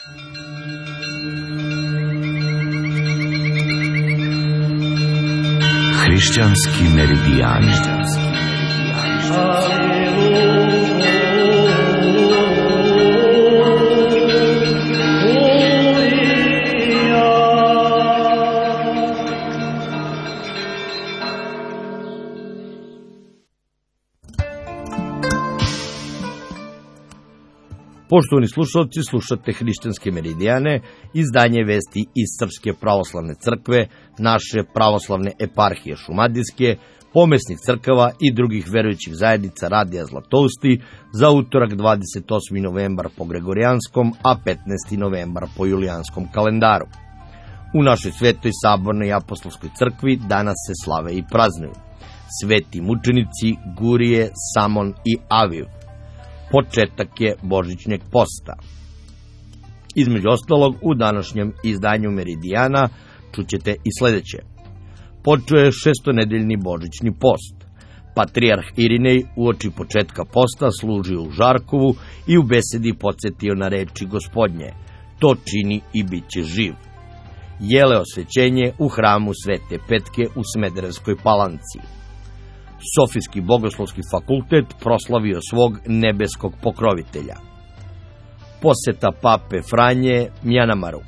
Hrišćanski meridijani. Poštovani slušalci, slušate Hrišćanske meridijane, izdanje vesti iz Srpske pravoslavne crkve, naše pravoslavne eparhije Šumadijske, pomesnih crkava i drugih verujućih zajednica Radija Zlatousti za utorak 28. novembar po Gregorijanskom, a 15. novembar po Julijanskom kalendaru. U našoj svetoj sabornoj i apostolskoj crkvi danas se slave i praznuju sveti mučenici Gurije, Samon i Aviv. Početak je božićnjeg posta. Između ostalog, u današnjem izdanju Meridijana čućete i sledeće. Počeo je šestonedeljni božićni post. Patrijarh Irinej uoči početka posta služio u Žarkovu i u besedi podsjetio na reči Gospodnje: to čini i bit će živ. Jele osvećenje u hramu Svete Petke u Smederevskoj Palanci. Sofijski bogoslovski fakultet proslavio svog nebeskog pokrovitelja. Poseta pape Franje Mjanamaru.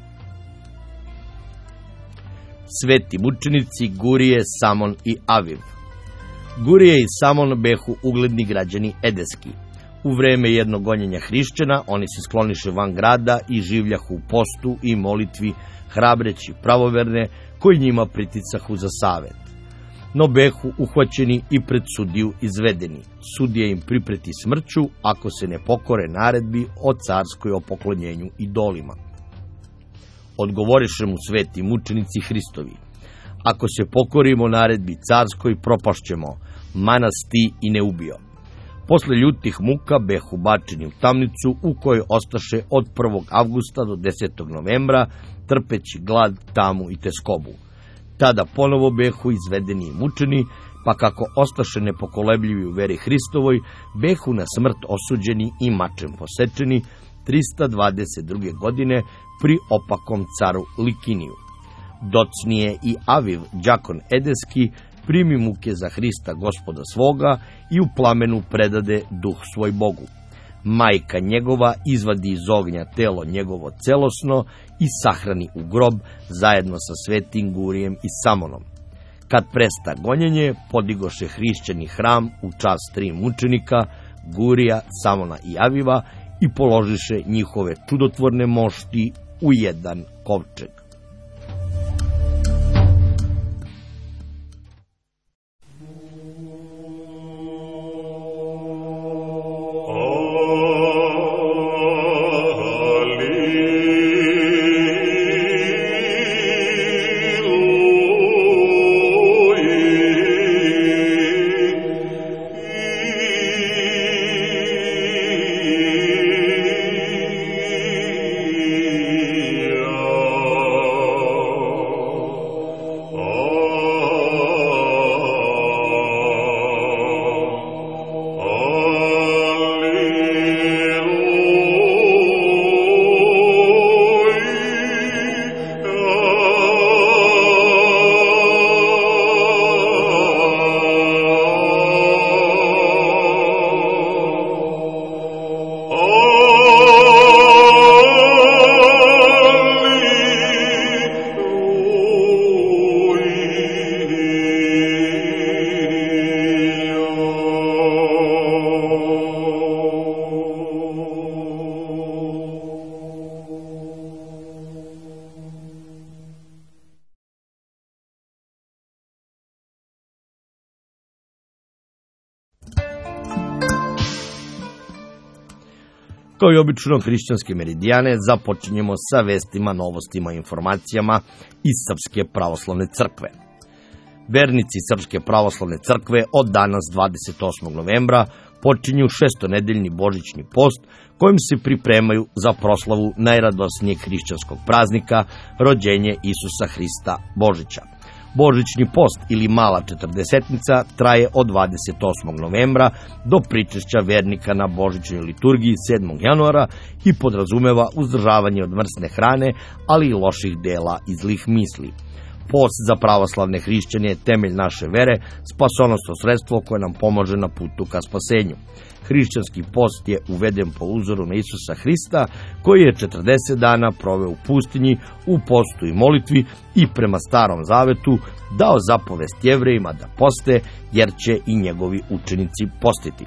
Sveti mučenici Gurije, Samon i Aviv. Gurije i Samon behu ugledni građani Edeski. U vreme jednog gonjenja hrišćana oni se skloniše van grada i življahu u postu i molitvi, hrabreći pravoverne koji njima priticahu za savet. No behu uhvaćeni i pred sudiju izvedeni. Sudija im pripreti smrću ako se ne pokore naredbi o carskoj o poklonjenju idolima. Odgovoriše mu sveti mučenici Hristovi: ako se pokorimo naredbi carskoj, propašćemo, manas ti i ne ubio. Posle ljutih muka behu bačeni u tamnicu u kojoj ostaše od 1. avgusta do 10. novembra, trpeći glad, tamu i teskobu. Tada ponovo behu izvedeni i mučeni, pa kako ostaše nepokolebljivi u veri Hristovoj, behu na smrt osuđeni i mačem posečeni 322. godine pri opakom caru Likiniju. Docnije i Aviv, đakon Edeski, primi muke za Hrista Gospoda svoga i u plamenu predade duh svoj Bogu. Majka njegova izvadi iz ognja telo njegovo celosno i sahrani u grob zajedno sa svetim Gurijem i Samonom. Kad presta gonjenje, podigoše hrišćani hram u čast 3 mučenika, Gurija, Samona i Aviva, i položiše njihove čudotvorne mošti u jedan kovčeg. Kao i obično Hrišćanske meridijane započinjemo sa vestima, novostima i informacijama iz Srpske pravoslavne crkve. Vernici Srpske pravoslavne crkve od danas 28. novembra počinju šestonedeljni božićni post kojim se pripremaju za proslavu najradosnijeg hrišćanskog praznika, rođenje Isusa Hrista Božića. Božićni post ili mala četrdesetnica traje od 28. novembra do pričešća vernika na božićnoj liturgiji 7. januara i podrazumeva uzdržavanje od mrsne hrane, ali i loših dela i zlih misli. Post za pravoslavne hrišćane je temelj naše vere, spasonosno sredstvo koje nam pomaže na putu ka spasenju. Hrišćanski post je uveden po uzoru na Isusa Hrista, koji je 40 dana proveo u pustinji, u postu i molitvi i prema Starom zavetu dao zapovest Jevrejima da poste, jer će i njegovi učenici postiti.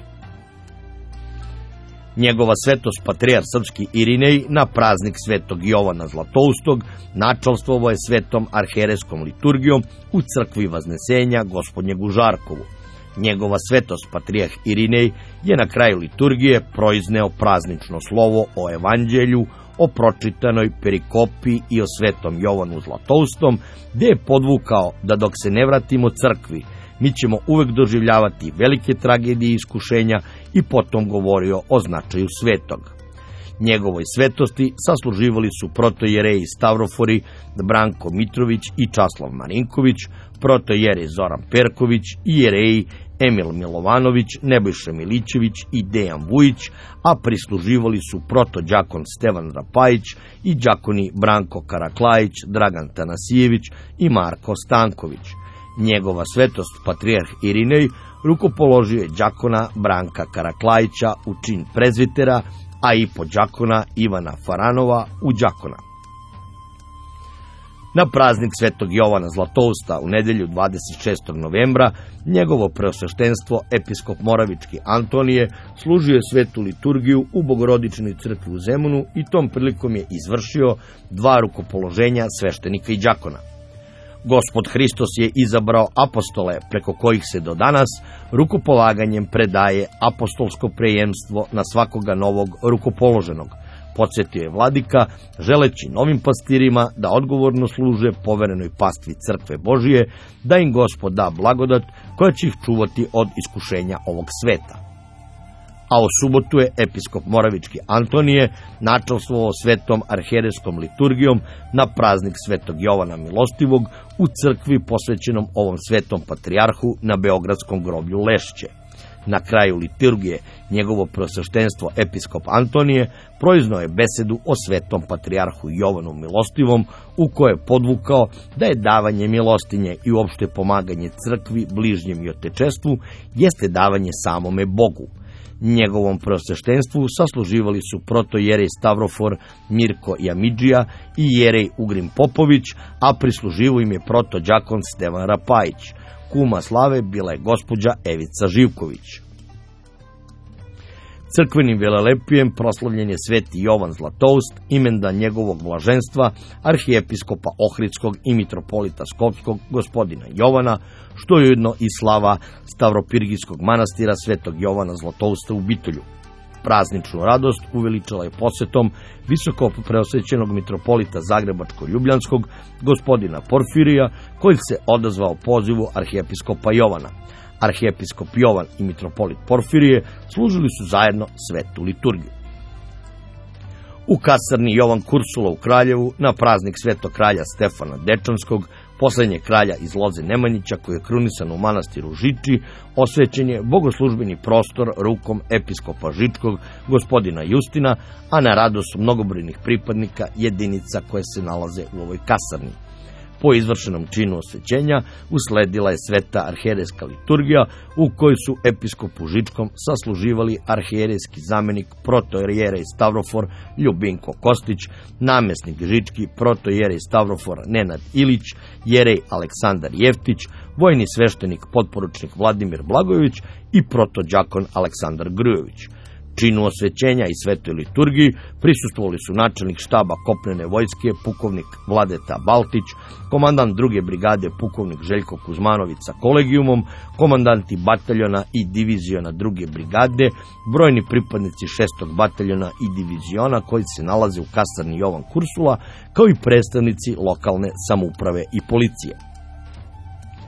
Njegova svetost patrijarh srpski Irinej na praznik svetog Jovana Zlatoustog načalstvovao je svetom arhijerejskom liturgijom u crkvi Vaznesenja Gospodnjeg u Žarkovu. Njegova svetost patrijarh Irinej je na kraju liturgije proizneo praznično slovo o evanđelju, o pročitanoj perikopi i o svetom Jovanu Zlatoustom, gde je podvukao da dok se ne vratimo crkvi, mi ćemo uvek doživljavati velike tragedije i iskušenja i potom govorio o značaju svetog. Njegovoj svetosti sasluživali su protojereji Stavrofori Branko Mitrović i Časlav Marinković, protojerej Zoran Perković i jereji Emil Milovanović, Nebojša Milićević i Dejan Vujić, a prisluživali su protođakon Stevan Rapajić i đakoni Branko Karaklajić, Dragan Tanasijević i Marko Stanković. Njegova svetost patrijarh Irinej rukopoložio je đakona Branka Karaklajića u čin prezvitera, a i podđakona Ivana Faranova u đakona. Na praznik svetog Jovana Zlatousta u nedelju 26. novembra njegovo preosveštenstvo episkop Moravički Antonije služio je svetu liturgiju u Bogorodičnoj crkvi u Zemunu i tom prilikom je izvršio 2 rukopoloženja sveštenika i đakona. Gospod Hristos je izabrao apostole preko kojih se do danas rukopolaganjem predaje apostolsko prejemstvo na svakoga novog rukopoloženog, podsjetio je vladika, želeći novim pastirima da odgovorno služe poverenoj pastvi crkve Božije, da im Gospod da blagodat koja će ih čuvati od iskušenja ovog sveta. A u subotu je episkop Moravički Antonije načalstvovao svetom arhijerejskom liturgijom na praznik svetog Jovana Milostivog u crkvi posvećenom ovom svetom patrijarhu na Beogradskom groblju Lešće. Na kraju liturgije njegovo preosveštenstvo episkop Antonije proiznao je besedu o svetom patrijarhu Jovanu Milostivom, u kojoj je podvukao da je davanje milostinje i uopšte pomaganje crkvi, bližnjem i otečestvu jeste davanje samome Bogu. Njegovom preosveštenstvu sasluživali su protojerej Stavrofor Mirko Jamidžija i jerej Ugrin Popović, a prisluživo im je protođakon Stevan Rapajić. Kuma slave bila je gospođa Evica Živković. Crkvenim velelepijem proslavljen je sveti Jovan Zlatoust, imendan njegovog blaženstva, arhijepiskopa Ohridskog i mitropolita Skopskog gospodina Jovana, što je ujedno i slava Stavropirgijskog manastira svetog Jovana Zlatousta u Bitolju. Prazničnu radost uveličala je posetom visoko preosvećenog mitropolita Zagrebačko-Ljubljanskog gospodina Porfirija, koji se odazvao pozivu arhijepiskopa Jovana. Arhijepiskop Jovan i mitropolit Porfirije služili su zajedno svetu liturgiju. U kasarni Jovan Kursula u Kraljevu na praznik svetog kralja Stefana Dečanskog, poslednjeg kralja iz Loze Nemanjića, koji je krunisan u manastiru Žiči, osvećen je bogoslužbeni prostor rukom episkopa Žičkog gospodina Justina, a na radost mnogobrojnih pripadnika jedinica koje se nalaze u ovoj kasarni. Po izvršenom činu osvećenja usledila je sveta arhijerejska liturgija, u kojoj su episkopu Žičkom sasluživali arhijerejski zamenik protojerej Stavrofor Ljubinko Kostić, namesnik Žički protojerej Stavrofor Nenad Ilić, jerej Aleksandar Jeftić, vojni sveštenik potporučnik Vladimir Blagojević i protođakon Aleksandar Grujović. Činu osvećenja i svetoj liturgiji prisustvovali su načelnik štaba kopnene vojske pukovnik Vladeta Baltić, komandant 2. brigade pukovnik Željko Kuzmanović sa kolegijumom, komandanti bataljona i diviziona 2. brigade, brojni pripadnici 6. bataljona i diviziona koji se nalaze u kasarni Jovan Kursula, kao i predstavnici lokalne samouprave i policije.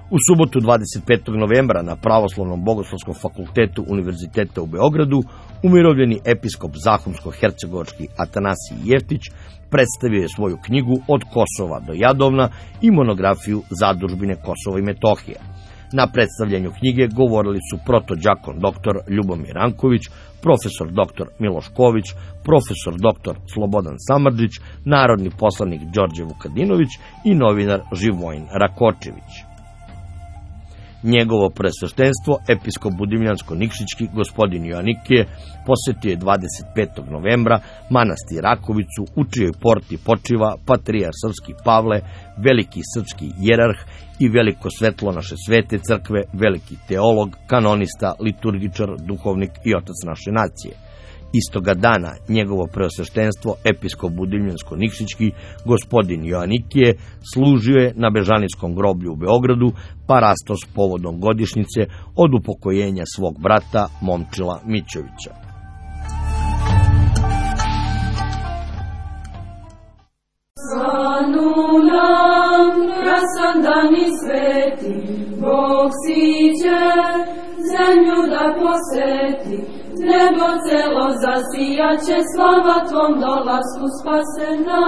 U subotu 25. novembra na Pravoslavnom bogoslovskom fakultetu Univerziteta u Beogradu umirovljeni episkop Zahumsko-hercegovački Atanasij Jeftić predstavio je svoju knjigu Od Kosova do Jadovna i monografiju Zadužbine Kosova i Metohije. Na predstavljanju knjige govorili su protođakon dr. Ljubomir Ranković, profesor dr. Miloš Ković, profesor dr. Slobodan Samardžić, narodni poslanik Đorđe Vukadinović i novinar Živojin Rakočević. Njegovo presveštenstvo, episkop Budimljansko-Nikšićki gospodin Joanikije, posetio je 25. novembra manastir Rakovicu, u čijoj porti počiva patrijar srpski Pavle, veliki srpski jerarh i veliko svetlo naše svete crkve, veliki teolog, kanonista, liturgičar, duhovnik i otac naše nacije. Istoga dana njegovo preosveštenstvo, episkop Budimljansko-Nikšićki gospodin Joanikije, služio je na Bežanijskom groblju u Beogradu, parastos povodom godišnjice od upokojenja svog brata Momčila Mićovića. Svanu nam krasan dan i sveti, Bog siđe zemlju da posveti, nebo celo zasijaće, slava tvom dolasku spase na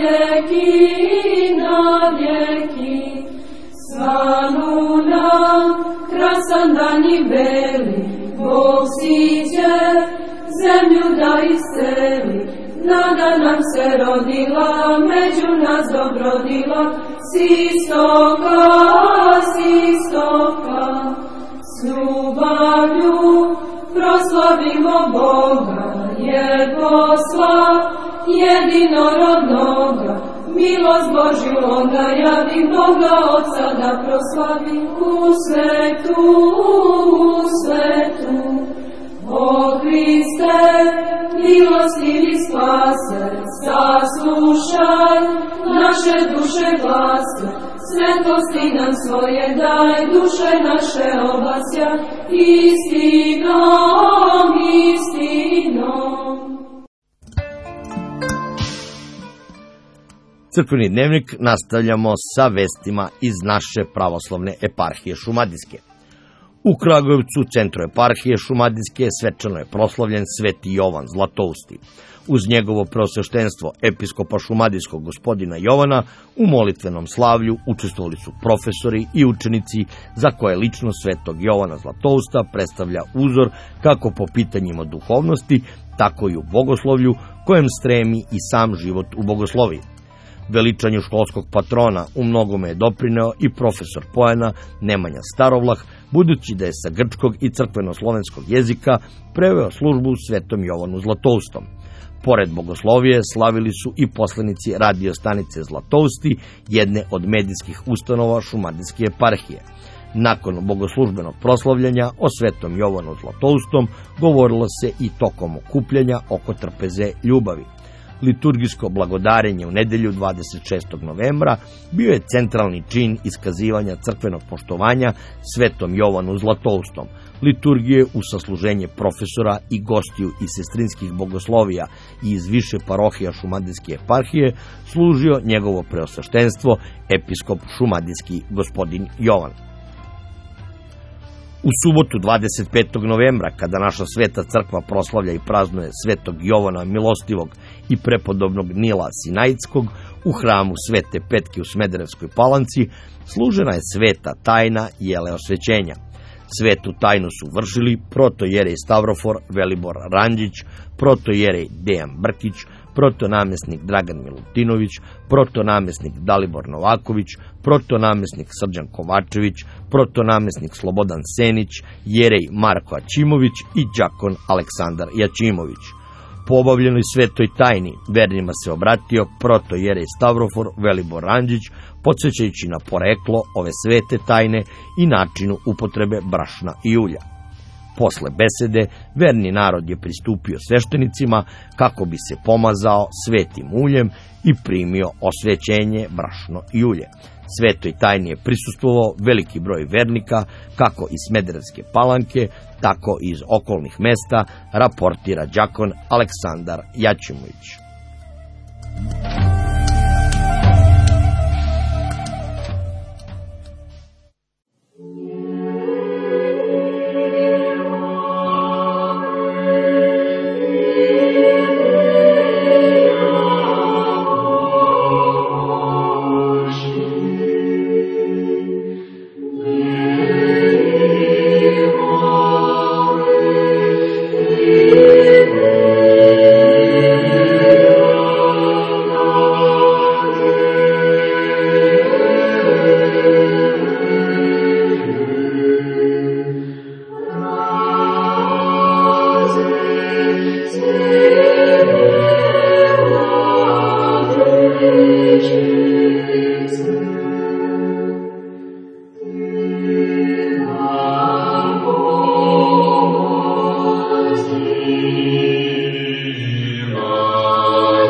vjeki. Svanu nam krasan dan i beli, Bog siđe zemlju da isceli, nada nam se rodila, među nas dobrodila, s istoka, s ljubavlju proslavimo Boga, jer posla jedinorodnoga, milost Božju onda javi, Boga Otca da proslavi u svetu. O Hriste, milostivi spase, saslušaj naše duše glase, svetosti nam svoje daj, duše naše obasja, istinom. Crkveni dnevnik nastavljamo sa vestima iz naše pravoslavne eparhije Šumadijske. U Kragujevcu, centru eparhije Šumadijske, svečano je proslavljen Sveti Jovan Zlatousti. Uz njegovo preosveštenstvo episkopa Šumadijskog gospodina Jovana u molitvenom slavlju učestvovali su profesori i učenici za koje ličnost Svetog Jovana Zlatousta predstavlja uzor kako po pitanjima duhovnosti, tako i u bogoslovlju kojem stremi i sam život u bogosloviji. Veličanju školskog patrona u mnogome je doprineo i profesor poena Nemanja Starovlah, budući da je sa grčkog i crkveno-slovenskog jezika preveo službu Svetom Jovanu Zlatoustom. Pored bogoslovije slavili su i poslanici radio stanice Zlatousti, jedne od medijskih ustanova Šumadijske eparhije. Nakon bogoslužbenog proslavljanja o Svetom Jovanu Zlatoustom govorilo se i tokom okupljanja oko trpeze ljubavi. Liturgijsko blagodarenje u nedelju 26. novembra bio je centralni čin iskazivanja crkvenog poštovanja Svetom Jovanu Zlatoustom. Liturgije u sasluženje profesora i gostiju iz sestrinskih bogoslovija i iz više parohija Šumadijske eparhije služio njegovo preosveštenstvo episkop Šumadijski gospodin Jovan. U subotu 25. novembra, kada naša sveta crkva proslavlja i praznuje Svetog Jovana Milostivog i prepodobnog Nila Sinaitskog u hramu Svete Petke u Smederevskoj Palanci, služena je sveta tajna jele osvećenja. Svetu tajnu su vršili protojerej Stavrofor Velibor Ranđić, protojerej Dejan Brkić, protonamjesnik Dragan Milutinović, protonamjesnik Dalibor Novaković, protonamjesnik Srđan Kovačević, protonamjesnik Slobodan Senić, jerej Marko Aćimović i đakon Aleksandar Jaćimović. Po obavljenoj svetoj tajni vernima se obratio protojerej Stavrofor Velibor Ranđić, podsjećajući na poreklo ove svete tajne i načinu upotrebe brašna i ulja. Posle besede, verni narod je pristupio sveštenicima kako bi se pomazao svetim uljem i primio osvećenje brašno i ulje. Svetoj tajni je prisustvovao veliki broj vernika, kako iz Smederevske Palanke, tako i iz okolnih mesta, raportira đakon Aleksandar Jaćimović.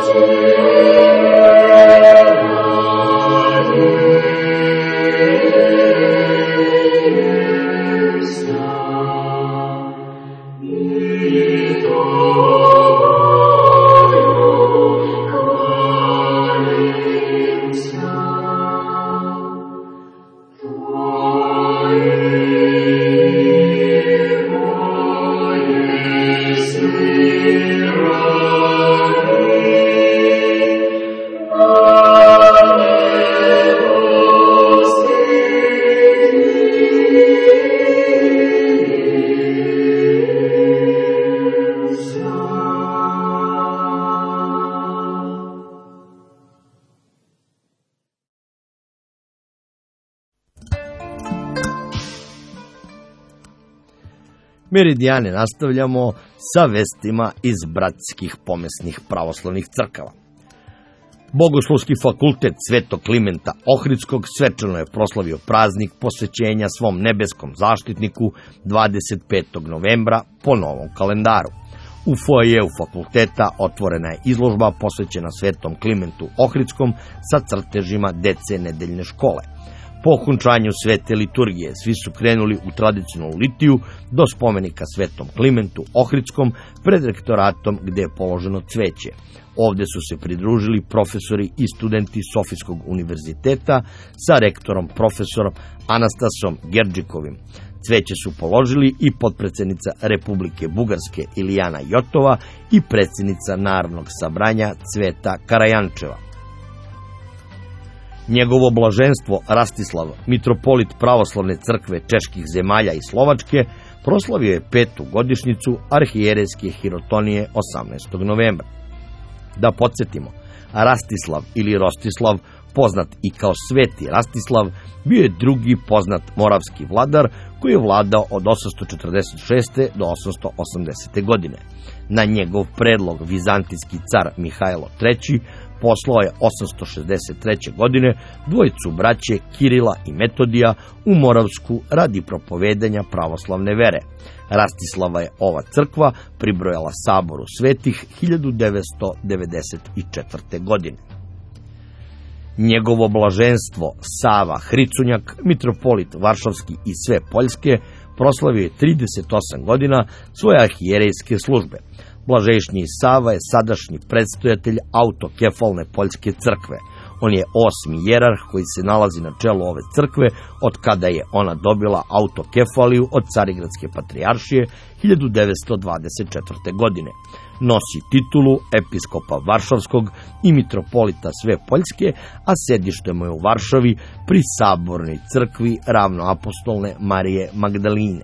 Meridijane nastavljamo sa vestima iz bratskih pomesnih pravoslavnih crkava. Bogoslovski fakultet Svetog Klimenta Ohridskog svečano je proslavio praznik posvećenja svom nebeskom zaštitniku 25. novembra po novom kalendaru. U foajeu fakulteta otvorena je izložba posvećena Svetom Klimentu Ohridskom sa crtežima dece nedeljne škole. Po okončanju svete liturgije svi su krenuli u tradicionalnu litiju do spomenika Svetom Klimentu Ohridskom pred rektoratom gde je položeno cveće. Ovde su se pridružili profesori i studenti Sofijskog univerziteta sa rektorom profesorom Anastasom Gerdžikovim. Cveće su položili i potpredsednica Republike Bugarske Ilijana Jotova i predsjednica Narodnog sabranja Cveta Karajančeva. Njegovo blaženstvo Rastislav, mitropolit pravoslavne crkve čeških zemalja i Slovačke, proslavio je 5. godišnjicu arhijerejske hirotonije 18. novembra. Da podsjetimo, Rastislav ili Rostislav, poznat i kao Sveti Rastislav, bio je drugi poznat moravski vladar koji je vladao od 846. do 880. godine. Na njegov predlog vizantijski car Mihajlo III. Poslao je 863. godine dvojicu braće Kirila i Metodija u Moravsku radi propovedanja pravoslavne vere. Rastislava je ova crkva pribrojala saboru svetih 1994. godine. Njegovo blaženstvo Sava Hricunjak, mitropolit Varšavski i sve Poljske, proslavio je 38 godina svoje arhijerejske službe. Blažejšnji Sava je sadašnji predstojatelj autokefalne Poljske crkve. On je 8. jerarh koji se nalazi na čelu ove crkve od kada je ona dobila autokefaliju od Carigradske patrijaršije 1924. godine. Nosi titulu episkopa Varšavskog i mitropolita sve Poljske, a sedište mu je u Varšavi pri sabornoj crkvi ravnoapostolne Marije Magdaline.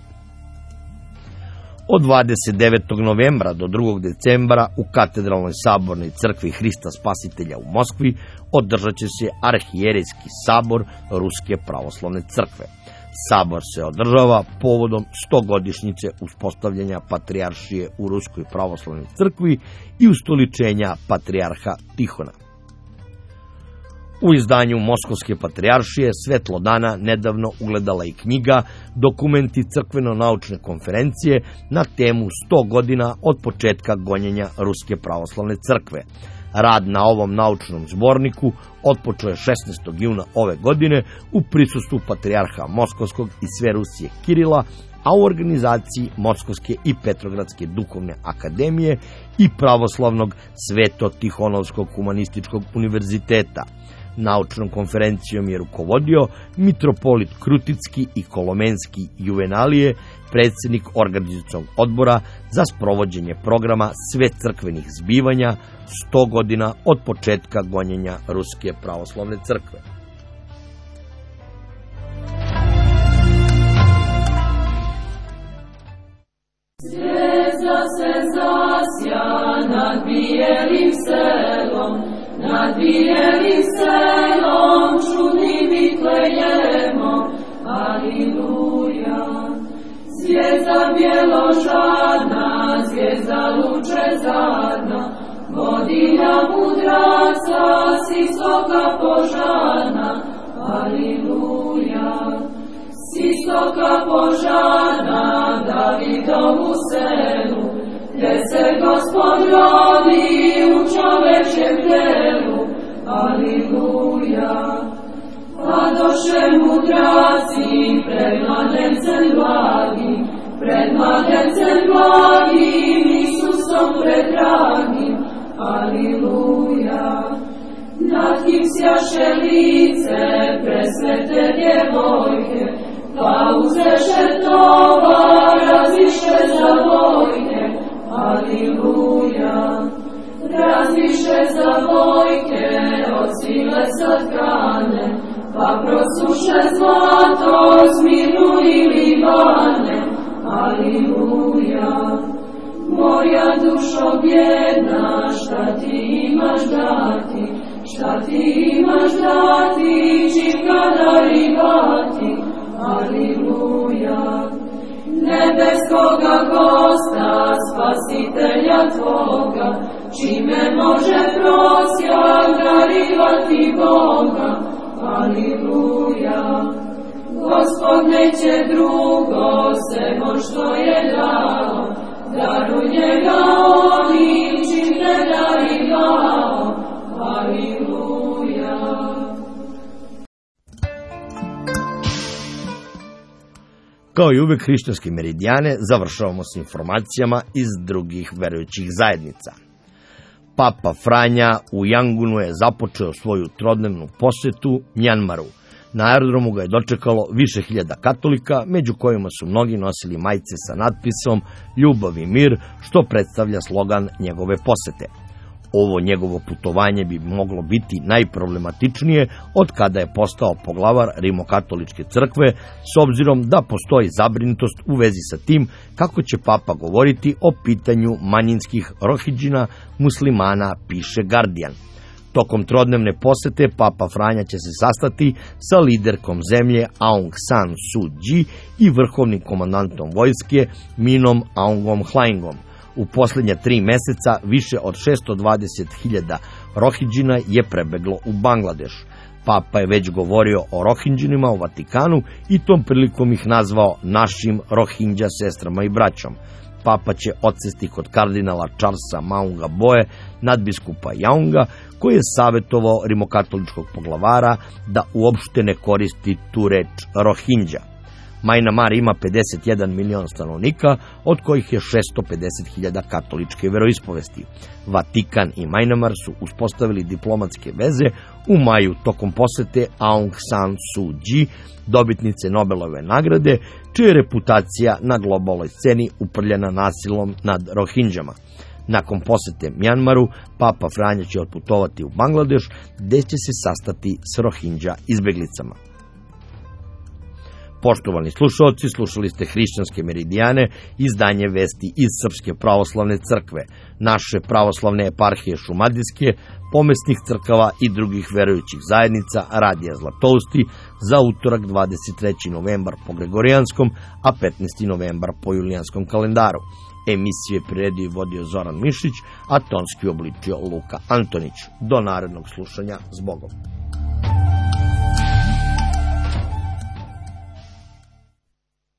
Od 29. novembra do 2. decembra u katedralnoj sabornoj crkvi Hrista Spasitelja u Moskvi održat će se arhijerejski sabor Ruske pravoslavne crkve. Sabor se održava povodom 100-godišnjice uspostavljanja patrijaršije u Ruskoj pravoslavnoj crkvi i ustoličenja patrijarha Tihona. U izdanju Moskovske patrijaršije svetlo dana nedavno ugledala i knjiga Dokumenti crkveno-naučne konferencije na temu 100 godina od početka gonjenja Ruske pravoslavne crkve. Rad na ovom naučnom zborniku otpočeo je 16. juna ove godine u prisustvu patrijarha Moskovskog i sve Rusije Kirila, a u organizaciji Moskovske i Petrogradske duhovne akademije i pravoslavnog Sveto-Tihonovskog humanističkog univerziteta. Naučnom konferencijom je rukovodio mitropolit Kruticki i Kolomenski Juvenalije, predsjednik organizacionog odbora za sprovođenje programa sve crkvenih zbivanja 100 godina od početka gonjenja Ruske pravoslavne crkve. Zvijezda se zasja nad bijelim selom, nad bijelim selom čudnim Vitlejemom, aliluja. Zvijezda bjeložadna, zvijezda lučezarna, vodilja mudraca s istoka požarna, aliluja. S istoka požarna, Davidovu selu, gdje se Gospod rodi u čoveč dječjem telu, aliluja. Padoše mudraci pred mladencem blagim, Isusom predragim, aliluja. Nad kim sjaše lice presvete djevojke, pa uzeše tovar, raziše za vojke, aliluja. Raziše za vojke od sile satkane, pa prosuše zlato, Smirnu i Livane, aliluja. Moja dušo bjedna, šta ti imaš dati, čim ga darivati, aliluja. Nebeskoga gosta, spasitelja tvoga, čime može prosjak darivati Boga, aliluja. Gospod neće drugo, semo što je dao, daruj njega onim čim ne darivao, aliluja. Kao i uvek, hrišćanske meridijane završavamo s informacijama iz drugih verujućih zajednica. Papa Franja u Jangunu je započeo svoju trodnevnu posetu Mjanmaru. Na aerodromu ga je dočekalo više hiljada katolika, među kojima su mnogi nosili majice sa natpisom Ljubav i mir, što predstavlja slogan njegove posete. Ovo njegovo putovanje bi moglo biti najproblematičnije od kada je postao poglavar Rimokatoličke crkve, s obzirom da postoji zabrinutost u vezi sa tim kako će papa govoriti o pitanju manjinskih Rohidžina muslimana, piše Guardian. Tokom trodnevne posete Papa Franja će se sastati sa liderkom zemlje Aung San Suu Kyi i vrhovnim komandantom vojske Minom Aungom Hlaingom. U posljednja 3 meseca više od 620.000 Rohidžina je prebeglo u Bangladeš. Papa je već govorio o Rohidžinima u Vatikanu i tom prilikom ih nazvao našim Rohingya sestrama i braćom. Papa će odsesti kod kardinala Charlesa Maunga Boe, nadbiskupa Yaunga, koji je savjetovao rimokatoličkog poglavara da uopšte ne koristi tu reč Rohingya. Myanmar ima 51 milion stanovnika, od kojih je 650.000 katoličke veroispovesti. Vatikan i Myanmar su uspostavili diplomatske veze u maju tokom posete Aung San Suu Kyi, dobitnice Nobelove nagrade, čija je reputacija na globalnoj sceni uprljena nasilom nad Rohingjama. Nakon posete Mjanmaru, Papa Franja će otputovati u Bangladeš, gde će se sastati s Rohingya izbeglicama. Poštovani slušalci, slušali ste Hrišćanske meridijane, izdanje vesti iz Srpske pravoslavne crkve, naše pravoslavne eparhije Šumadijske, pomesnih crkava i drugih verujućih zajednica Radija Zlatousti za utorak 23. novembar po Gregorijanskom, a 15. novembar po Julijanskom kalendaru. Emisiju je priredio i vodio Zoran Mišić, a tonski obličio Luka Antonić. Do narednog slušanja, s Bogom.